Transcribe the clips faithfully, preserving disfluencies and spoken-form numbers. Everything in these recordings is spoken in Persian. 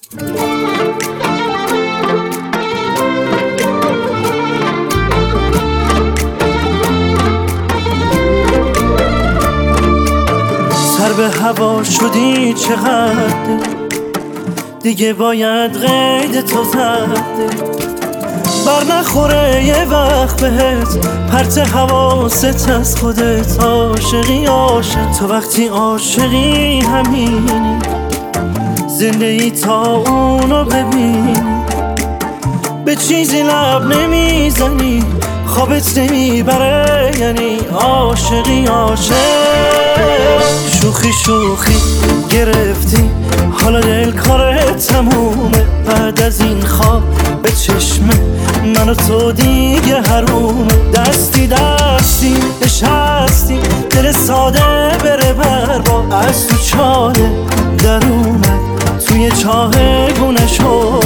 سر به هوا شدی چقدر دیگه باید قید تو زده، بر نخوره یه وقت بهت پرت حواست از خودت. عاشقی عاشق تو وقتی عاشقی همینی، زنده ای تا اونو ببینی، به چیزی لب نمیزنی خوابت نمیبره، یعنی عاشقی عاشق. شوخی شوخی گرفتی حالا دل کارت تمومه، بعد از این خواب به چشم من و تو دیگه حرومه. دستی دستی نشستی دل ساده بره بر با، از تو چاله در اومد توی چاه گونه شد.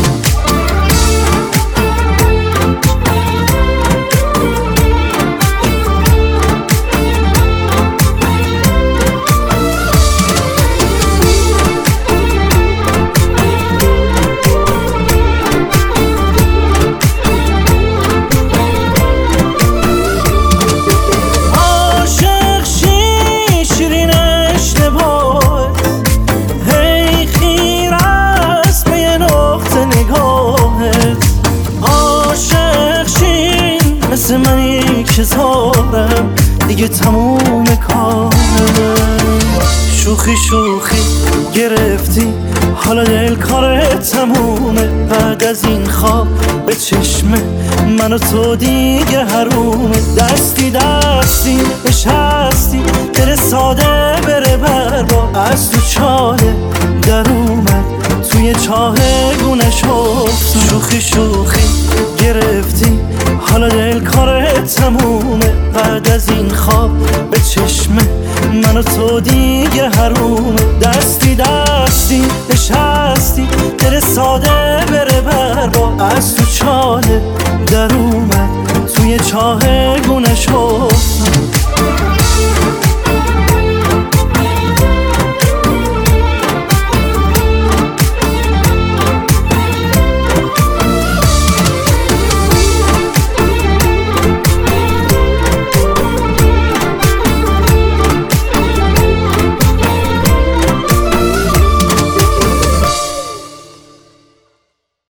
مثل منی که زارم دیگه تموم کاره. شوخی شوخی گرفتی حالا دل کارت تمومه، بعد از این خواب به چشم من و تو دیگه حرومه. دستی دستی نشستی دل ساده بره بر با، از تو چاله در اومد توی چاه گونه شد. شوخی شوخی گرفتی حالا دل کارت تمومه، بعد از این خواب به چشم من و تو دیگه حرومه. دستی دستی نشستی دل ساده بره بر با، از تو چاله در اومد توی چاه گونه شد.